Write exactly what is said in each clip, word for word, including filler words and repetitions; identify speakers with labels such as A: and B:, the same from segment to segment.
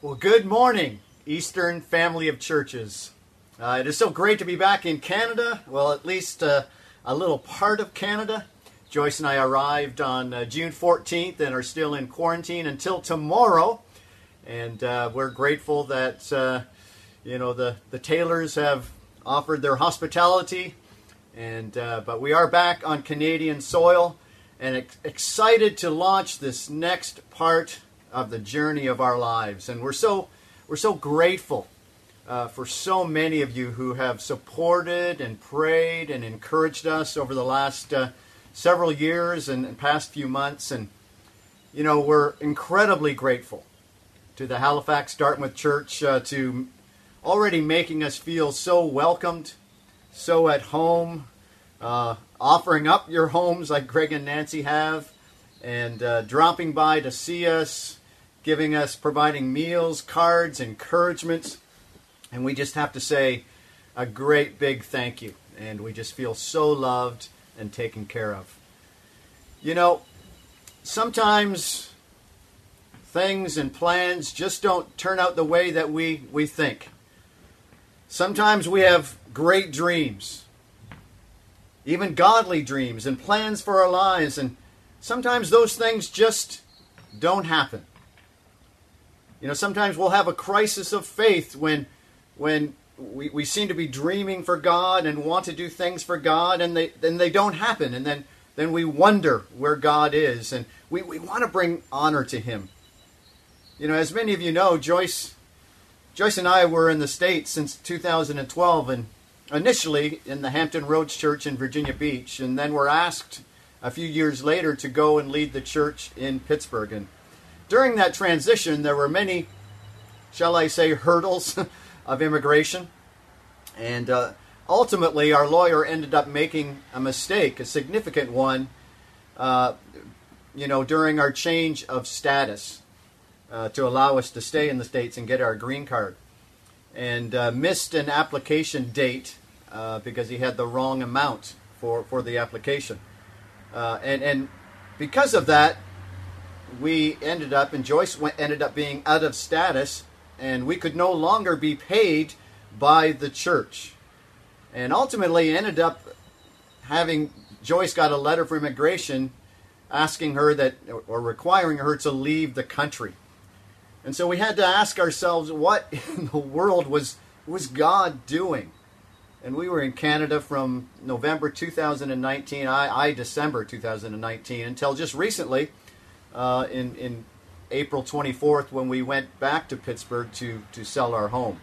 A: Well, good morning, Eastern family of churches. Uh, it is so great to be back in Canada, well, at least uh, a little part of Canada. Joyce and I arrived on uh, June fourteenth and are still in quarantine until tomorrow. And uh, we're grateful that, uh, you know, the, the Taylors have offered their hospitality. And uh, but we are back on Canadian soil and ex- excited to launch this next part of the journey of our lives. And we're so we're so grateful uh, for so many of you who have supported and prayed and encouraged us over the last uh, several years and, and past few months. And, you know, we're incredibly grateful to the Halifax Dartmouth Church uh, to already making us feel so welcomed, so at home, uh, offering up your homes like Greg and Nancy have, and uh, dropping by to see us, giving us, providing meals, cards, encouragements. And we just have to say a great big thank you. And we just feel so loved and taken care of. You know, sometimes things and plans just don't turn out the way that we, we think. Sometimes we have great dreams, even godly dreams and plans for our lives. And sometimes those things just don't happen. You know, sometimes we'll have a crisis of faith when when we, we seem to be dreaming for God and want to do things for God, and they then they don't happen. And then, then we wonder where God is, and we, we want to bring honor to Him. You know, as many of you know, Joyce Joyce and I were in the States since two thousand twelve, and initially in the Hampton Roads Church in Virginia Beach, and then were asked a few years later to go and lead the church in Pittsburgh. And during that transition, there were many, shall I say, hurdles of immigration. And uh, ultimately, our lawyer ended up making a mistake, a significant one, uh, you know, during our change of status uh, to allow us to stay in the States and get our green card. And uh, missed an application date uh, because he had the wrong amount for, for the application. Uh, and, and because of that, we ended up, and Joyce went, ended up being out of status, and we could no longer be paid by the church. And ultimately ended up having, Joyce got a letter from immigration asking her that, or requiring her to leave the country. And so we had to ask ourselves, what in the world was, was God doing? And we were in Canada from November two thousand nineteen, I, I December two thousand nineteen, until just recently, Uh, in, in April twenty-fourth, when we went back to Pittsburgh to, to sell our home.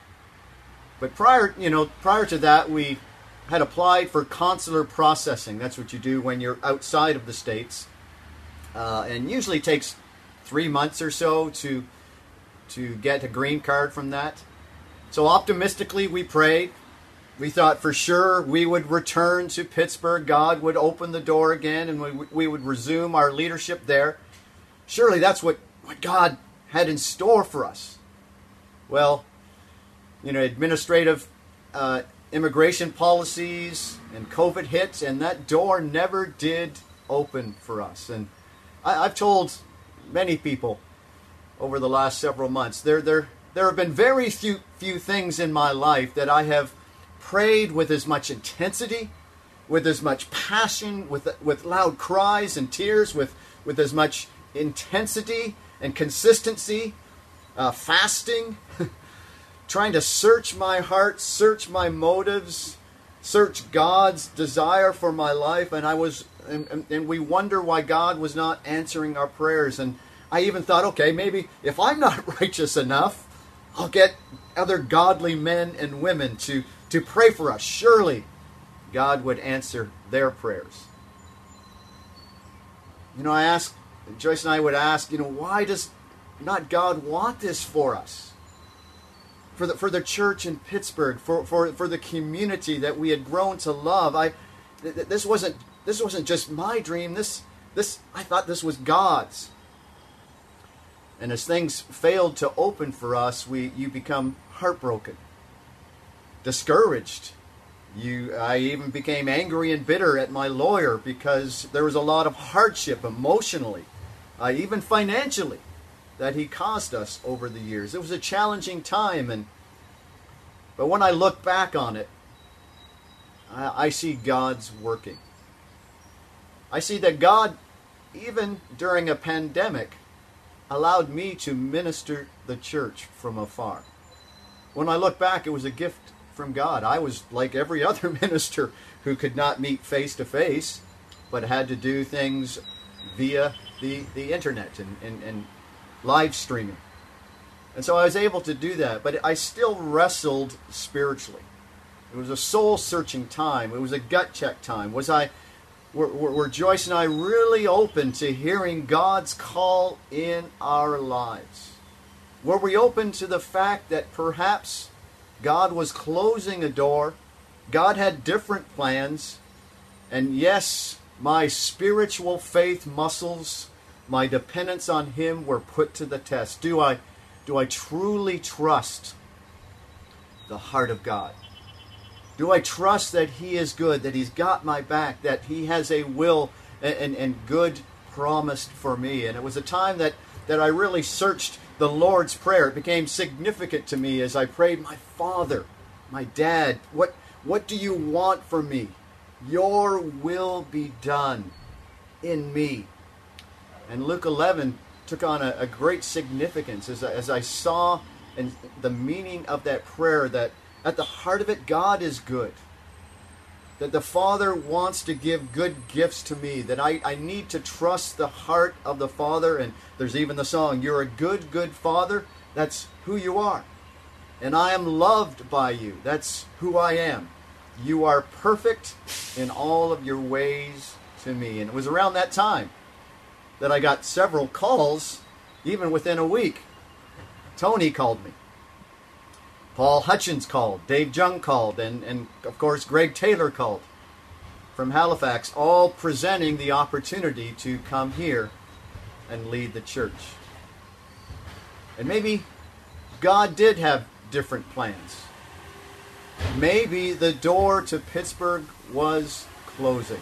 A: But prior, you know, prior to that, we had applied for consular processing. That's what you do when you're outside of the States, uh, and usually takes three months or so to to get a green card from that. So optimistically, we prayed. We thought for sure we would return to Pittsburgh. God would open the door again, and we, we would resume our leadership there. Surely that's what, what God had in store for us. Well, you know, administrative uh, immigration policies and COVID hit, and that door never did open for us. And I, I've told many people over the last several months, there, there, there have been very few, few things in my life that I have prayed with as much intensity, with as much passion, with with loud cries and tears, with, with as much intensity and consistency, uh, fasting, trying to search my heart, search my motives, search God's desire for my life. And I was, and, and, and we wonder why God was not answering our prayers. And I even thought, okay, maybe if I'm not righteous enough, I'll get other godly men and women to to pray for us. Surely God would answer their prayers. You know, I asked, Joyce and I would ask, you know, why does not God want this for us? For the for the church in Pittsburgh, for for, for the community that we had grown to love. I th- this wasn't this wasn't just my dream. This this I thought this was God's. And as things failed to open for us, we you become heartbroken, discouraged. You, I even became angry and bitter at my lawyer because there was a lot of hardship emotionally, uh, even financially, that he caused us over the years. It was a challenging time, and but when I look back on it, I, I see God's working. I see that God, even during a pandemic, allowed me to minister the church from afar. When I look back, it was a gift from God. I was like every other minister who could not meet face to face, but had to do things via the, the internet and, and, and live streaming. And so I was able to do that, but I still wrestled spiritually. It was a soul-searching time. It was a gut check time. Was I, were, were, were Joyce and I really open to hearing God's call in our lives? Were we open to the fact that perhaps God was closing a door, God had different plans, and yes, my spiritual faith muscles, my dependence on Him were put to the test. Do I, do I truly trust the heart of God? Do I trust that He is good, that He's got my back, that He has a will and, and, and good promised for me? And it was a time that, that I really searched the Lord's Prayer. It became significant to me as I prayed, my Father, my Dad, what, what do you want from me? Your will be done in me. And Luke eleven took on a, a great significance as I, as I saw and the meaning of that prayer, that at the heart of it, God is good. That the Father wants to give good gifts to me. That I, I need to trust the heart of the Father. And there's even the song, you're a good, good Father. That's who you are. And I am loved by you. That's who I am. You are perfect in all of your ways to me. And it was around that time that I got several calls, even within a week. Tony called me. Paul Hutchins called. Dave Jung called. And, and of course, Greg Taylor called from Halifax, all presenting the opportunity to come here and lead the church. And maybe God did have different plans. Maybe the door to Pittsburgh was closing.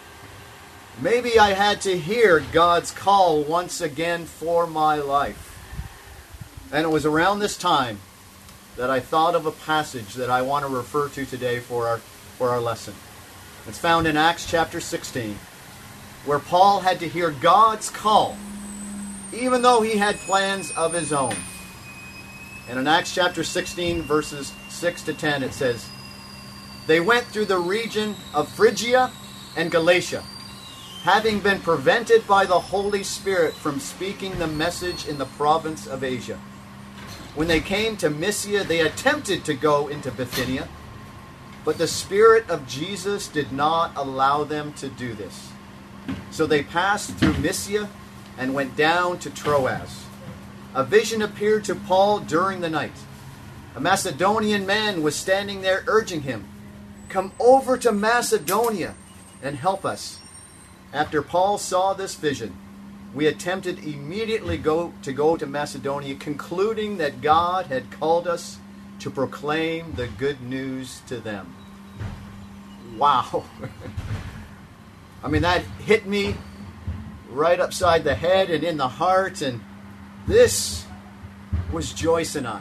A: Maybe I had to hear God's call once again for my life. And it was around this time that I thought of a passage that I want to refer to today for our, for our lesson. It's found in Acts chapter sixteen, where Paul had to hear God's call, even though he had plans of his own. And in Acts chapter sixteen, verses six to ten, it says, they went through the region of Phrygia and Galatia, having been prevented by the Holy Spirit from speaking the message in the province of Asia. When they came to Mysia, they attempted to go into Bithynia, but the Spirit of Jesus did not allow them to do this. So they passed through Mysia and went down to Troas. A vision appeared to Paul during the night. A Macedonian man was standing there urging him, come over to Macedonia and help us. After Paul saw this vision, we attempted immediately go to go to Macedonia, concluding that God had called us to proclaim the good news to them. Wow. I mean, that hit me right upside the head and in the heart, and this was Joyce and I.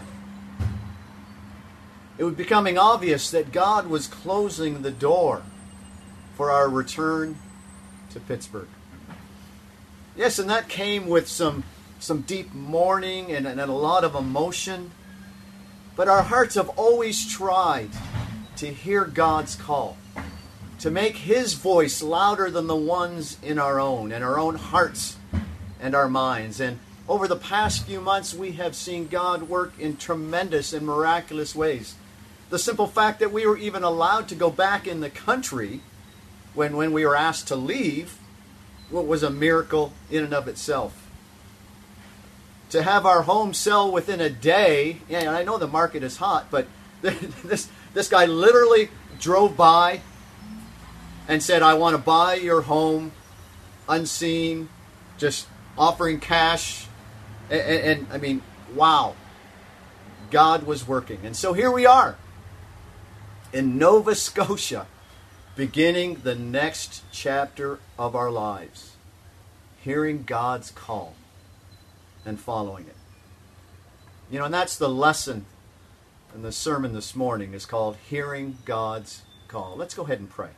A: It was becoming obvious that God was closing the door for our return to Pittsburgh. Yes, and that came with some, some deep mourning and, and a lot of emotion. But our hearts have always tried to hear God's call, to make His voice louder than the ones in our own, in our own hearts and our minds. And over the past few months, we have seen God work in tremendous and miraculous ways. The simple fact that we were even allowed to go back in the country when, when we were asked to leave, what was a miracle in and of itself. To have our home sell within a day, and I know the market is hot, but this this guy literally drove by and said, I want to buy your home unseen, just offering cash. And, and, and I mean, wow. God was working. And so here we are in Nova Scotia, beginning the next chapter of our lives, hearing God's call. and following it. You know, and that's the lesson in the sermon this morning, is called Hearing God's Call. Let's go ahead and pray.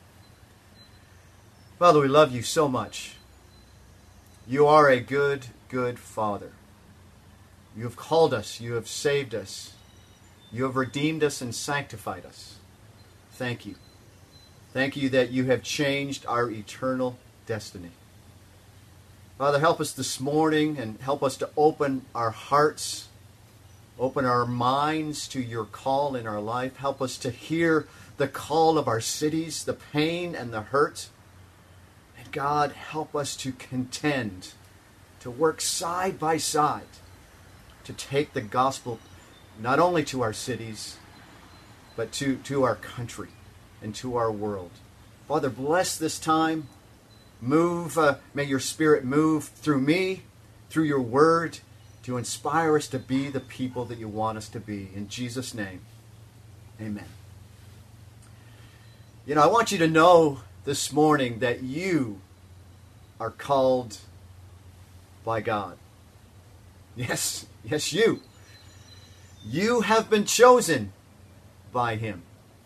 A: Father, we love you so much. You are a good, good Father. You have called us. You have saved us. You have redeemed us and sanctified us. Thank you. Thank you that you have changed our eternal destiny. Father, help us this morning and help us to open our hearts, open our minds to your call in our life. Help us to hear the call of our cities, the pain and the hurt. And God, help us to contend, to work side by side, to take the gospel not only to our cities, but to, to our country and to our world. Father, bless this time. Move, uh, may your Spirit move through me, through your word, to inspire us to be the people that you want us to be. In Jesus' name, amen. You know, I want you to know this morning that you are called by God. Yes, yes, you. You have been chosen by him.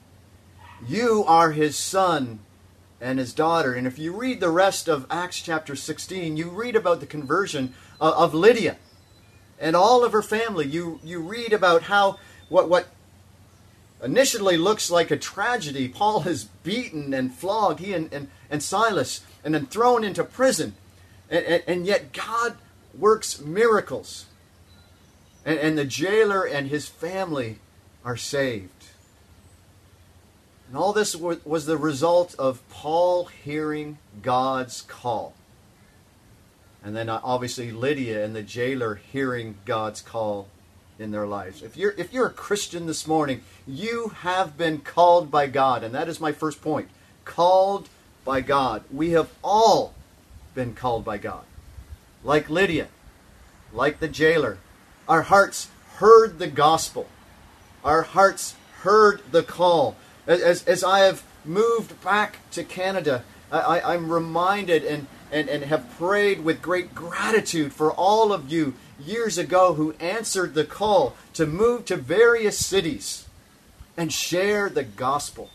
A: You are his son and his daughter. And if you read the rest of Acts chapter sixteen, you read about the conversion of, of Lydia and all of her family. You you read about how what what initially looks like a tragedy. Paul is beaten and flogged, he and, and, and Silas, and then thrown into prison. And, and, and yet God works miracles. And, and the jailer and his family are saved. And all this was the result of Paul hearing God's call. And then obviously Lydia and the jailer hearing God's call in their lives. If you're, if you're a Christian this morning, you have been called by God. And that is my first point. Called by God. We have all been called by God. Like Lydia, like the jailer. Our hearts heard the gospel. Our hearts heard the call. As, as I have moved back to Canada, I, I'm reminded and, and, and have prayed with great gratitude for all of you years ago who answered the call to move to various cities and share the gospel,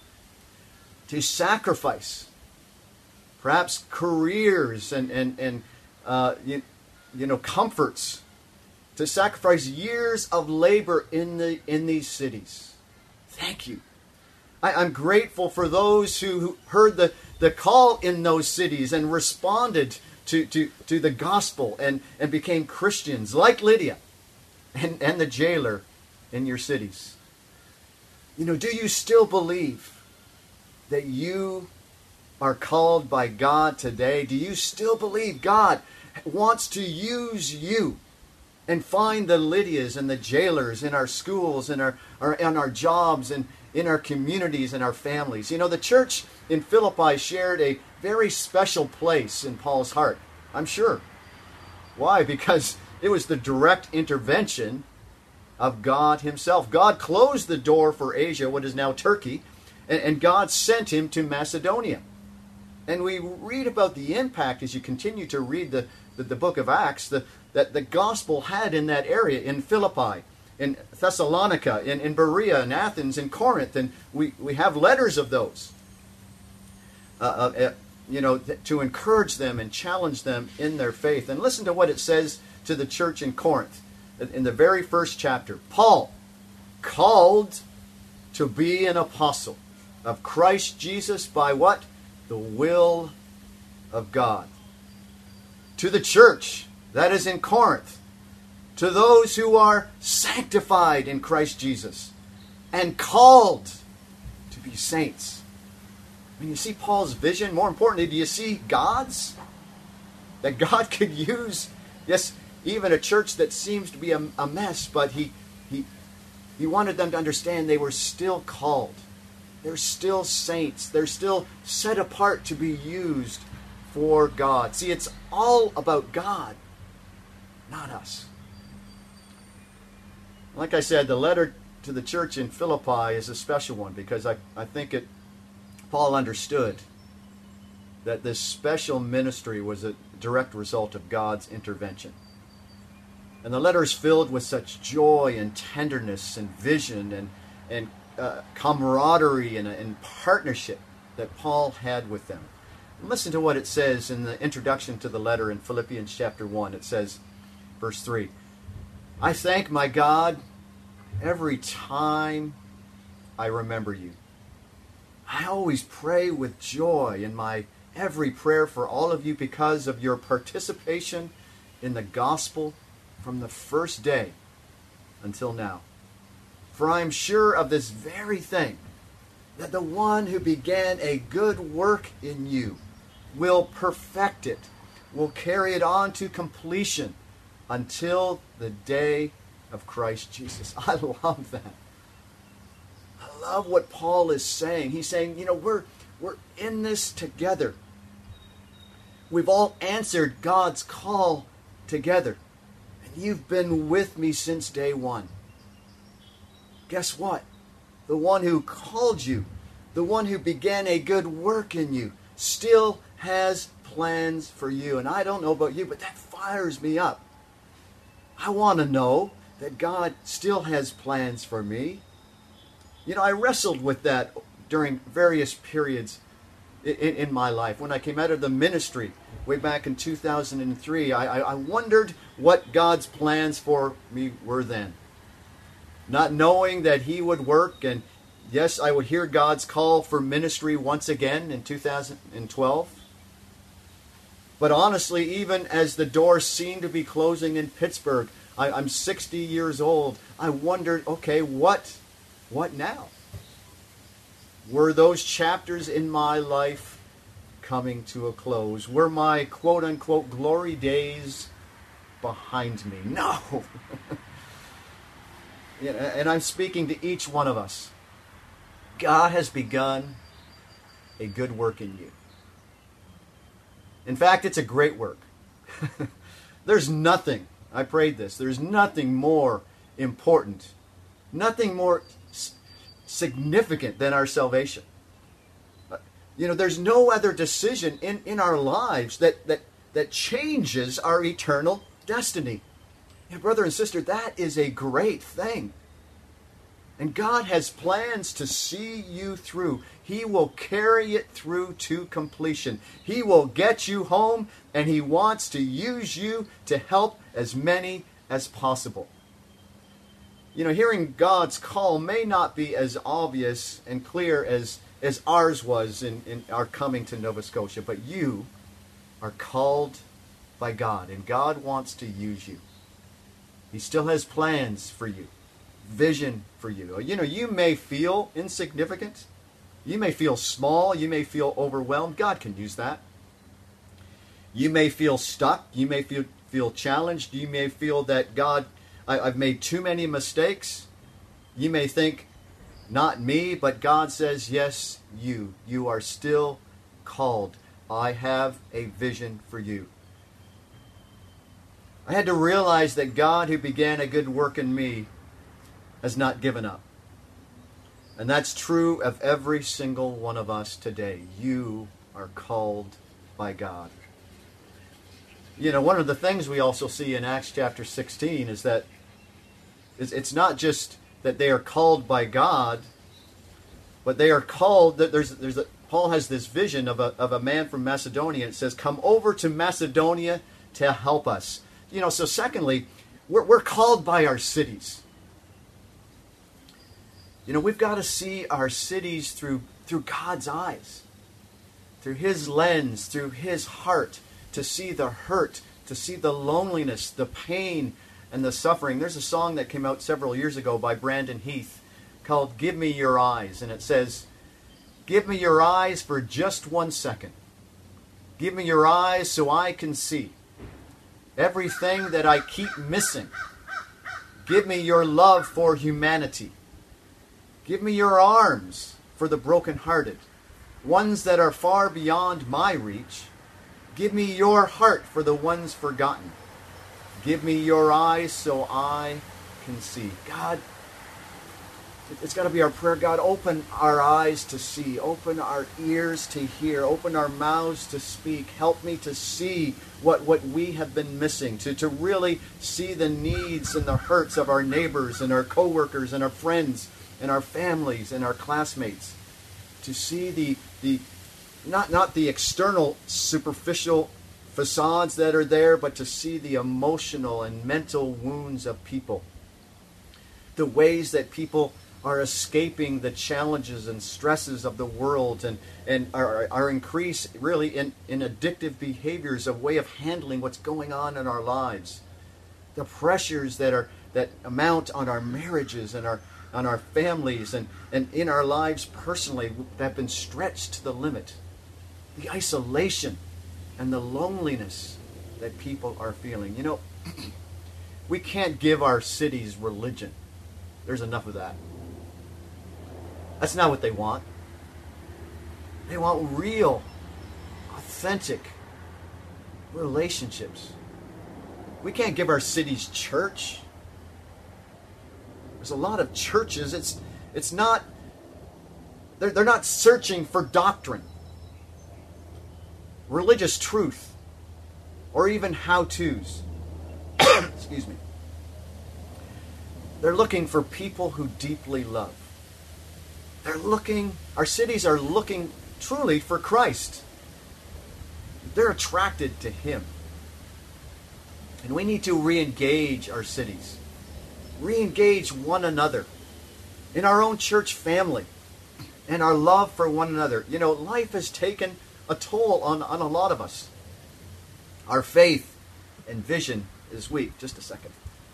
A: to sacrifice perhaps careers and, and, and uh, you, you know, comforts, to sacrifice years of labor in the in these cities. Thank you. I, I'm grateful for those who, who heard the, the call in those cities and responded to, to, to the gospel and, and became Christians, like Lydia and, and the jailer in your cities. You know, do you still believe that you are called by God today? Do you still believe God wants to use you and find the Lydias and the jailers in our schools, in our, our, in our jobs, and in our communities and our families? You know, the church in Philippi shared a very special place in Paul's heart, I'm sure. Why? Because it was the direct intervention of God himself. God closed the door for Asia, what is now Turkey, and, and God sent him to Macedonia. And we read about the impact as you continue to read the, the, the book of Acts, the, that the gospel had in that area, in Philippi, in Thessalonica, in, in Berea, in Athens, in Corinth, and we, we have letters of those, uh, uh, you know, th- to encourage them and challenge them in their faith. And listen to what it says to the church in Corinth, in the very first chapter. Paul, called to be an apostle of Christ Jesus by what? The will of God. To the church that is in Corinth, to those who are sanctified in Christ Jesus and called to be saints. I mean, you see Paul's vision. More importantly, do you see God's? That God could use, yes, even a church that seems to be a, a mess, but he, he, he wanted them to understand they were still called. They're still saints. They're still set apart to be used for God. See, it's all about God, not us. Like I said, the letter to the church in Philippi is a special one because I, I think it Paul understood that this special ministry was a direct result of God's intervention. And the letter is filled with such joy and tenderness and vision and, and uh, camaraderie and, and partnership that Paul had with them. And listen to what it says in the introduction to the letter in Philippians chapter one. It says, verse three, I thank my God every time I remember you. I always pray with joy in my every prayer for all of you because of your participation in the gospel from the first day until now. For I am sure of this very thing, that the one who began a good work in you will perfect it, will carry it on to completion until the day of Christ Jesus. I love that. I love what Paul is saying. He's saying, you know, we're we're in this together. We've all answered God's call together. And you've been with me since day one. Guess what? The one who called you, the one who began a good work in you, still has plans for you. And I don't know about you, but that fires me up. I want to know that God still has plans for me. You know, I wrestled with that during various periods in, in my life. When I came out of the ministry way back in two thousand three, I, I wondered what God's plans for me were then. Not knowing that He would work, and yes, I would hear God's call for ministry once again in two thousand twelve. But honestly, even as the doors seemed to be closing in Pittsburgh, I, I'm sixty years old, I wondered, okay, what, what now? Were those chapters in my life coming to a close? Were my quote-unquote glory days behind me? No! And I'm speaking to each one of us. God has begun a good work in you. In fact, it's a great work. There's nothing, I prayed this, there's nothing more important, nothing more s- significant than our salvation. You know, there's no other decision in, in our lives that, that, that changes our eternal destiny. And brother and sister, that is a great thing. And God has plans to see you through. He will carry it through to completion. He will get you home, and He wants to use you to help as many as possible. You know, hearing God's call may not be as obvious and clear as, as ours was in, in our coming to Nova Scotia, but you are called by God, and God wants to use you. He still has plans for you, vision for you. You know, you may feel insignificant. You may feel small. You may feel overwhelmed. God can use that. You may feel stuck. You may feel, feel challenged. You may feel that, God, I, I've made too many mistakes. You may think, not me, but God says, yes, you. You are still called. I have a vision for you. I had to realize that God, who began a good work in me, has not given up. And that's true of every single one of us today. You are called by God. You know, one of the things we also see in Acts chapter sixteen is that it's not just that they are called by God, but they are called, that there's there's a, Paul has this vision of a of a man from Macedonia. It says, come over to Macedonia to help us. You know, so secondly, we're, we're called by our cities. You know, we've got to see our cities through through God's eyes, through His lens, through His heart, to see the hurt, to see the loneliness, the pain, and the suffering. There's a song that came out several years ago by Brandon Heath called Give Me Your Eyes, and it says, give me your eyes for just one second. Give me your eyes so I can see everything that I keep missing. Give me your love for humanity. Give me your arms for the brokenhearted, ones that are far beyond my reach. Give me your heart for the ones forgotten. Give me your eyes so I can see. God, It's got to be our prayer. God, open our eyes to see. Open our ears to hear. Open our mouths to speak. Help me to see what, what we have been missing. To, to really see the needs and the hurts of our neighbors and our coworkers and our friends and our families and our classmates. To see the, the not, not the external superficial facades that are there, but to see the emotional and mental wounds of people. The ways that people are escaping the challenges and stresses of the world and, and are, are increased really in, in addictive behaviors, a way of handling what's going on in our lives. The pressures that are that amount on our marriages and our on our families and, and in our lives personally that have been stretched to the limit. The isolation and the loneliness that people are feeling. You know, we can't give our cities religion. There's enough of that. That's not what they want. They want real, authentic relationships. We can't give our cities church. There's a lot of churches. It's it's not. They're they're not searching for doctrine, religious truth, or even how-tos. Excuse me. They're looking for people who deeply love. They're looking, our cities are looking truly for Christ. They're attracted to Him. And we need to re-engage our cities. Re-engage one another in our own church family and our love for one another. You know, life has taken a toll on, on a lot of us. Our faith and vision is weak. Just a second.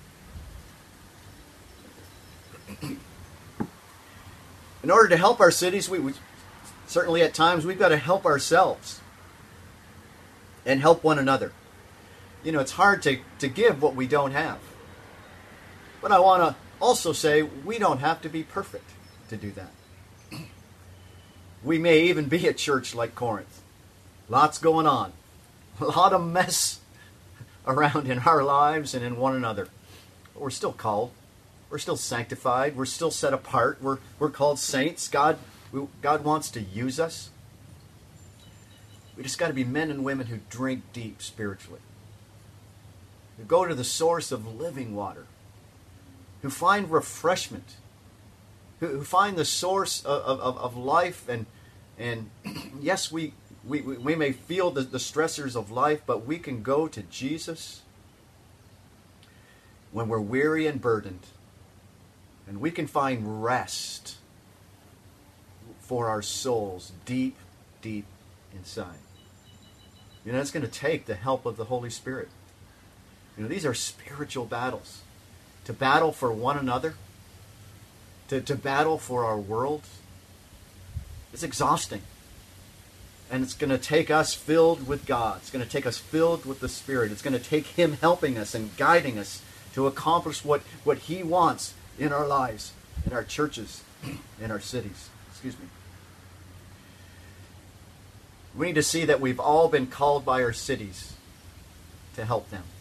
A: In order to help our cities, we, we certainly at times we've got to help ourselves and help one another. You know, it's hard to, to give what we don't have. But I want to also say we don't have to be perfect to do that. We may even be a church like Corinth. Lots going on. A lot of mess around in our lives and in one another. But we're still called. We're still sanctified. We're still set apart. We're, we're called saints. God, we, God wants to use us. We just got to be men and women who drink deep spiritually. Who go to the source of living water. Who find refreshment. Who, who find the source of, of, of life. And, and yes, we, we, we may feel the, the stressors of life, but we can go to Jesus when we're weary and burdened. And we can find rest for our souls deep, deep inside. You know, it's going to take the help of the Holy Spirit. You know, these are spiritual battles. To battle for one another, to, to battle for our world, it's exhausting. And it's going to take us filled with God. It's going to take us filled with the Spirit. It's going to take Him helping us and guiding us to accomplish what, what He wants in our lives, in our churches, in our cities. Excuse me. We need to see that we've all been called by our cities to help them.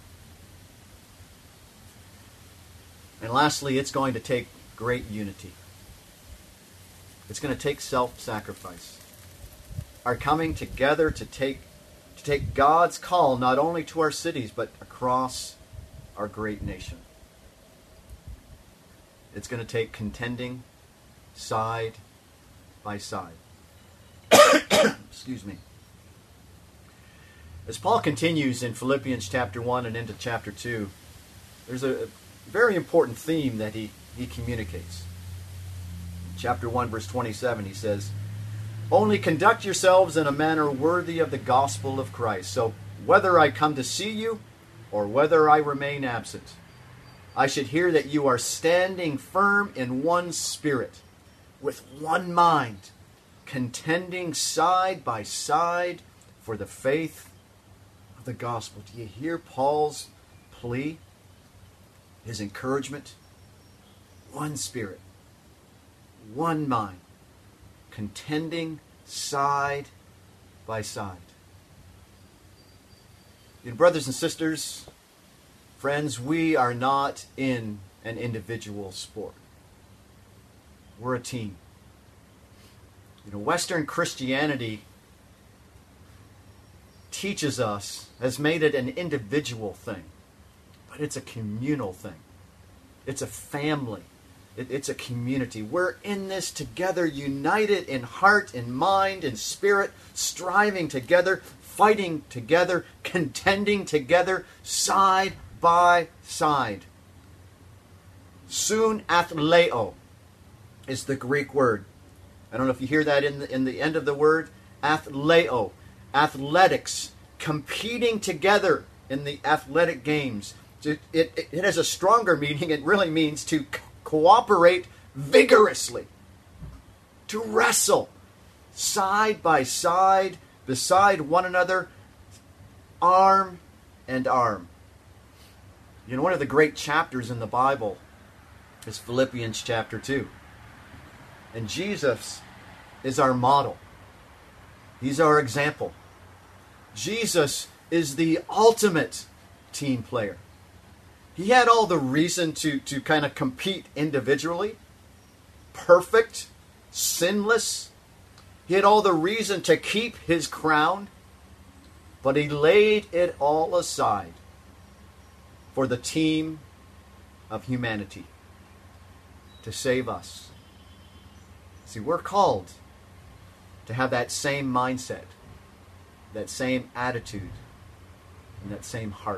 A: And lastly, it's going to take great unity. It's going to take self-sacrifice. Our coming together to take, to take God's call not only to our cities, but across our great nation. It's going to take contending side by side. Excuse me. As Paul continues in Philippians chapter one and into chapter two, there's a very important theme that he, he communicates. In chapter one, verse twenty-seven, he says, "Only conduct yourselves in a manner worthy of the gospel of Christ. So whether I come to see you or whether I remain absent, I should hear that you are standing firm in one spirit, with one mind, contending side by side for the faith of the gospel." Do you hear Paul's plea? His encouragement? One spirit, one mind, contending side by side. You know, brothers and sisters, friends, we are not in an individual sport. We're a team. You know, Western Christianity teaches us, has made it an individual thing, but it's a communal thing. It's a family. It, it's a community. We're in this together, united in heart, in mind, in spirit, striving together, fighting together, contending together, side by side. Soon athleo is the Greek word. I don't know if you hear that in the, in the end of the word. Athleo. Athletics. Competing together in the athletic games. It, it, it has a stronger meaning. It really means to co- cooperate vigorously. To wrestle. Side by side. Beside one another. Arm and arm. You know, one of the great chapters in the Bible is Philippians chapter two. And Jesus is our model. He's our example. Jesus is the ultimate team player. He had all the reason to, to kind of compete individually. Perfect, sinless. He had all the reason to keep his crown. But he laid it all aside for the team of humanity to save us. See, we're called to have that same mindset, that same attitude, and that same heart.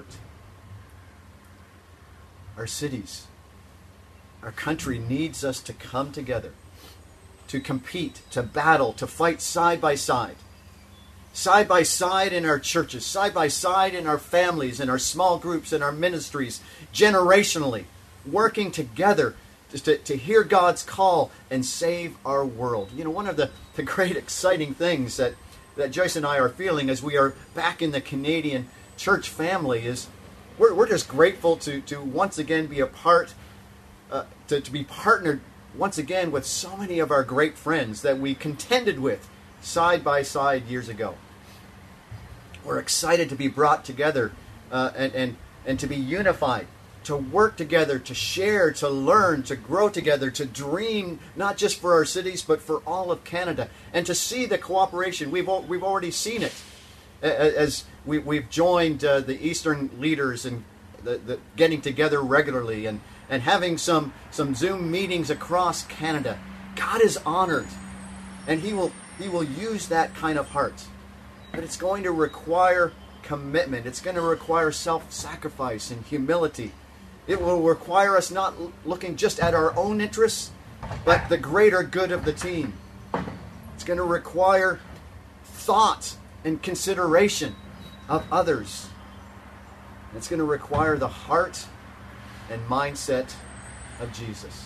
A: Our cities, our country needs us to come together, to compete, to battle, to fight side by side. Side by side in our churches, side by side in our families, in our small groups, in our ministries, generationally, working together to, to hear God's call and save our world. You know, one of the, the great exciting things that, that Joyce and I are feeling as we are back in the Canadian church family is we're, we're just grateful to, to once again be a part, uh, to, to be partnered once again with so many of our great friends that we contended with side by side years ago. We're excited to be brought together uh, and, and, and to be unified, to work together, to share, to learn, to grow together, to dream, not just for our cities, but for all of Canada, and to see the cooperation. We've we've already seen it as we, we've joined uh, the Eastern leaders and the, the getting together regularly and, and having some, some Zoom meetings across Canada. God is honored, and He will He will use that kind of heart. But it's going to require commitment. It's going to require self-sacrifice and humility. It will require us not looking just at our own interests, but the greater good of the team. It's going to require thought and consideration of others. It's going to require the heart and mindset of Jesus.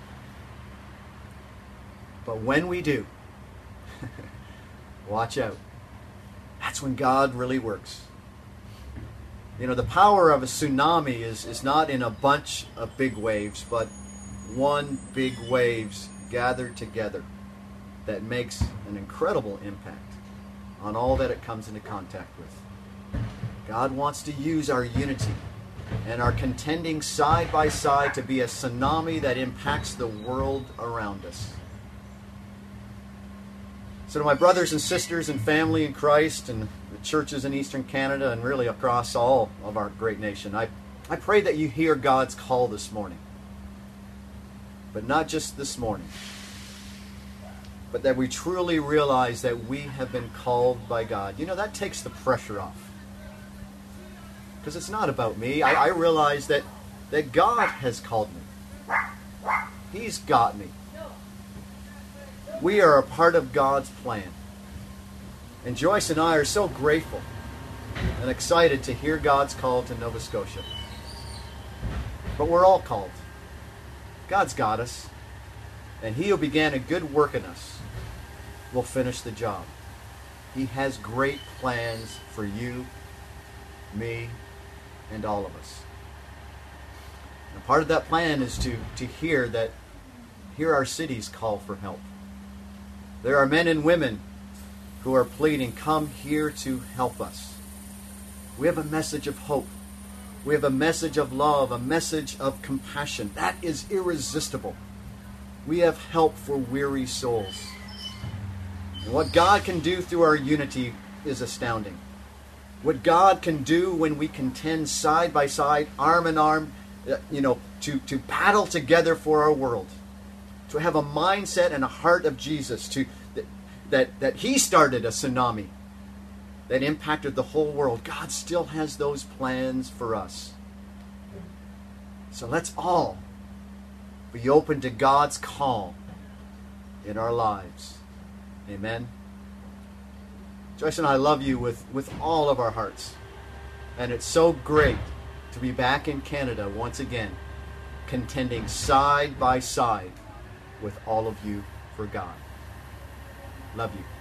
A: But when we do, watch out. That's when God really works. You know, the power of a tsunami is, is not in a bunch of big waves, but one big waves gathered together that makes an incredible impact on all that it comes into contact with. God wants to use our unity and our contending side by side to be a tsunami that impacts the world around us. So to my brothers and sisters and family in Christ and the churches in Eastern Canada and really across all of our great nation, I, I pray that you hear God's call this morning. But not just this morning, but that we truly realize that we have been called by God. You know, that takes the pressure off. Because it's not about me. I, I realize that, that God has called me. He's got me. We are a part of God's plan. And Joyce and I are so grateful and excited to hear God's call to Nova Scotia. But we're all called. God's got us. And He who began a good work in us will finish the job. He has great plans for you, me, and all of us. And part of that plan is to, to hear that, hear our cities call for help. There are men and women who are pleading, come here to help us. We have a message of hope. We have a message of love, a message of compassion. That is irresistible. We have help for weary souls. And what God can do through our unity is astounding. What God can do when we contend side by side, arm in arm, you know, to, to battle together for our world. To have a mindset and a heart of Jesus, to that, that, that He started a tsunami that impacted the whole world. God still has those plans for us. So let's all be open to God's call in our lives. Amen. Joyce and I love you with, with all of our hearts. And it's so great to be back in Canada once again, contending side by side with all of you for God. Love you.